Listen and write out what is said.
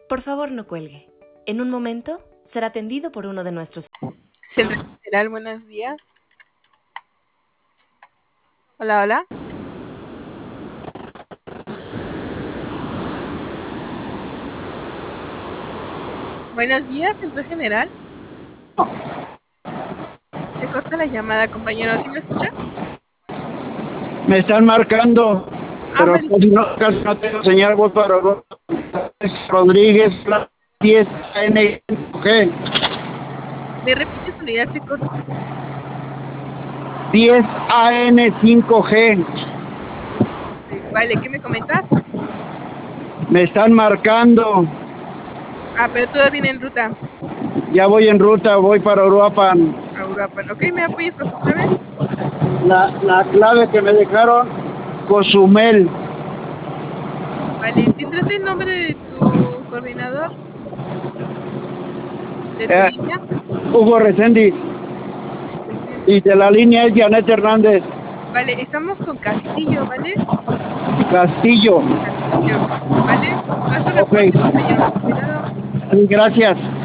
Por favor, no cuelgue. En un momento será atendido por uno de nuestros... Centro General, buenos días. Hola, hola. Buenos días, Centro General. Se corta la llamada, compañero. ¿Sí me escucha? Me están marcando, pero Vale. casi no tengo señal. Voy para Rodríguez, 10 AN5G. ¿Me repite su unidad? Se corta. 10 AN5G. Vale, ¿qué me comentas? Me están marcando. Pero todo viene en ruta. Ya voy en ruta, voy para Uruapan. A Europa. ¿Ok? ¿Me apoyas con su clave? La clave que me dejaron, Cozumel. Vale, ¿tendrás el nombre de tu coordinador? ¿De tu línea? Hugo Reséndiz. Y de la línea es Janet Hernández. Vale, estamos con Castillo, ¿vale? Castillo. Castillo, ¿vale? Haz tu Ok. reporte, compañero, con cuidado. Gracias.